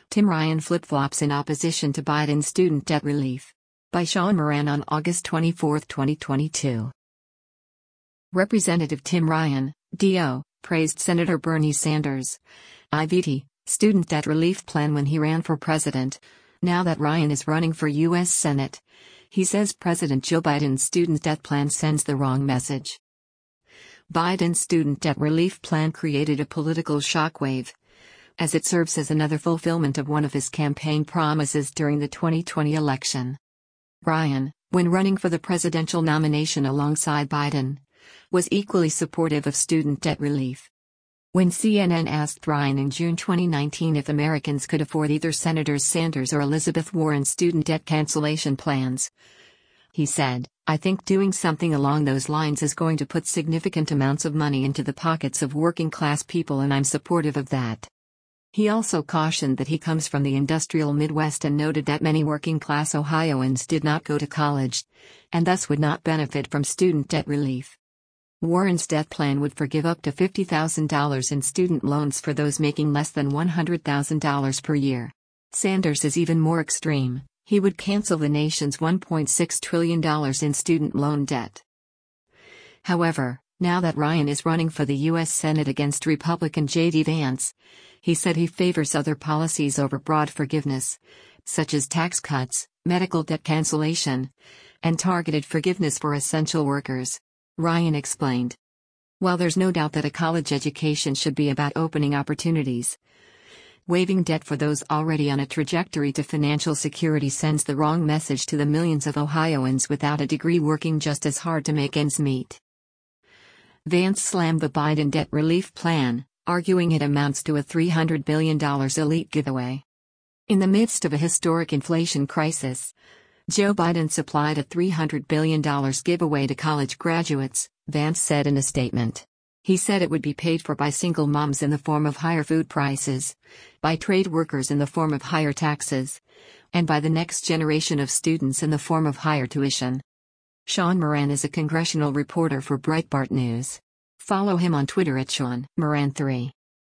Tim Ryan flip-flops in opposition to Biden's student debt relief. By Sean Moran on August 24, 2022. Representative Tim Ryan, DO, praised Senator Bernie Sanders' IVT student debt relief plan when he ran for president. Now that Ryan is running for U.S. Senate, he says President Joe Biden's student debt plan sends the wrong message. Biden's student debt relief plan created a political shockwave, as it serves as another fulfillment of one of his campaign promises during the 2020 election. Ryan, when running for the presidential nomination alongside Biden, was equally supportive of student debt relief. When CNN asked Ryan in June 2019 if Americans could afford either Senators Sanders or Elizabeth Warren's student debt cancellation plans, he said, "I think doing something along those lines is going to put significant amounts of money into the pockets of working-class people, and I'm supportive of that." He also cautioned that he comes from the industrial Midwest and noted that many working-class Ohioans did not go to college, and thus would not benefit from student debt relief. Warren's debt plan would forgive up to $50,000 in student loans for those making less than $100,000 per year. Sanders is even more extreme. He would cancel the nation's $1.6 trillion in student loan debt. However, now that Ryan is running for the U.S. Senate against Republican J.D. Vance, he said he favors other policies over broad forgiveness, such as tax cuts, medical debt cancellation, and targeted forgiveness for essential workers. Ryan explained. While there's no doubt that a college education should be about opening opportunities, waiving debt for those already on a trajectory to financial security sends the wrong message to the millions of Ohioans without a degree working just as hard to make ends meet. Vance slammed the Biden debt relief plan, arguing it amounts to a $300 billion elite giveaway. In the midst of a historic inflation crisis, Joe Biden supplied a $300 billion giveaway to college graduates, Vance said in a statement. He said it would be paid for by single moms in the form of higher food prices, by trade workers in the form of higher taxes, and by the next generation of students in the form of higher tuition. Sean Moran is a congressional reporter for Breitbart News. Follow him on Twitter at Sean Moran 3.